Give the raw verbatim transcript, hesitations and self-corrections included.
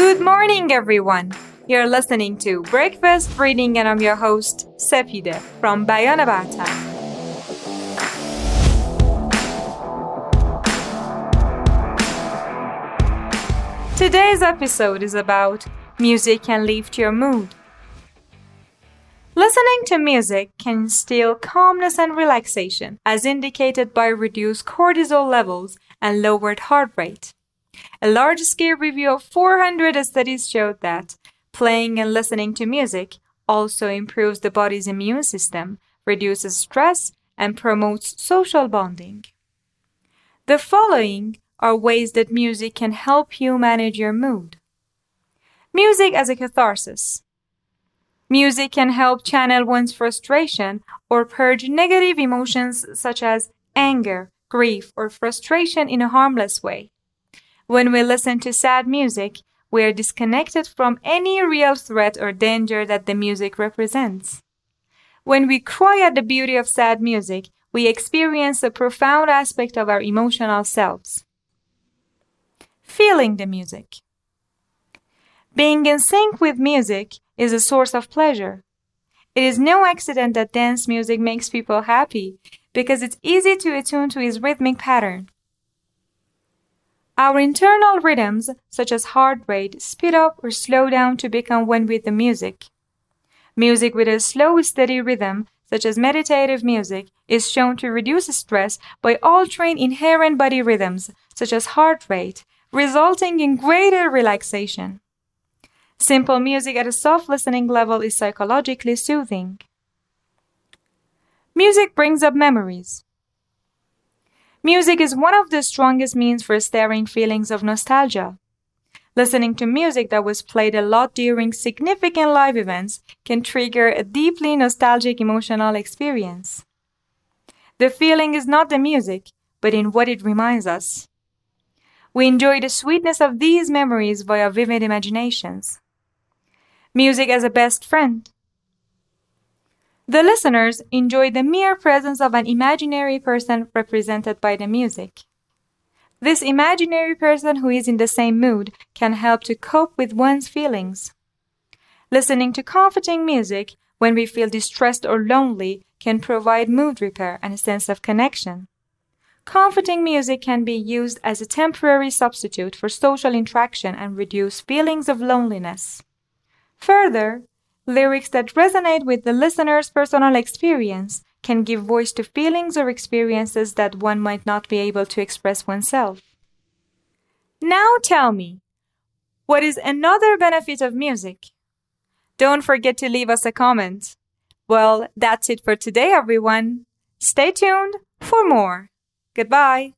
Good morning, everyone. You're listening to Breakfast Reading, and I'm your host, Sepide from Bayana Bata. Today's episode is about music can lift your mood. Listening to music can instill calmness and relaxation, as indicated by reduced cortisol levels and lowered heart rate. A large-scale review of four hundred studies showed that playing and listening to music also improves the body's immune system, reduces stress, and promotes social bonding. The following are ways that music can help you manage your mood. Music as a catharsis. Music can help channel one's frustration or purge negative emotions such as anger, grief, or frustration in a harmless way. When we listen to sad music, we are disconnected from any real threat or danger that the music represents. When we cry at the beauty of sad music, we experience a profound aspect of our emotional selves. Feeling the music. Being in sync with music is a source of pleasure. It is no accident that dance music makes people happy, because it's easy to attune to its rhythmic pattern. Our internal rhythms, such as heart rate, speed up or slow down to become one with the music. Music with a slow, steady rhythm, such as meditative music, is shown to reduce stress by altering inherent body rhythms, such as heart rate, resulting in greater relaxation. Simple music at a soft listening level is psychologically soothing. Music brings up memories. Music is one of the strongest means for stirring feelings of nostalgia. Listening to music that was played a lot during significant live events can trigger a deeply nostalgic emotional experience. The feeling is not the music, but in what it reminds us. We enjoy the sweetness of these memories via vivid imaginations. Music as a best friend. The listeners enjoy the mere presence of an imaginary person represented by the music. This imaginary person who is in the same mood can help to cope with one's feelings. Listening to comforting music when we feel distressed or lonely can provide mood repair and a sense of connection. Comforting music can be used as a temporary substitute for social interaction and reduce feelings of loneliness. Further, lyrics that resonate with the listener's personal experience can give voice to feelings or experiences that one might not be able to express oneself. Now tell me, what is another benefit of music? Don't forget to leave us a comment. Well, that's it for today, everyone. Stay tuned for more. Goodbye.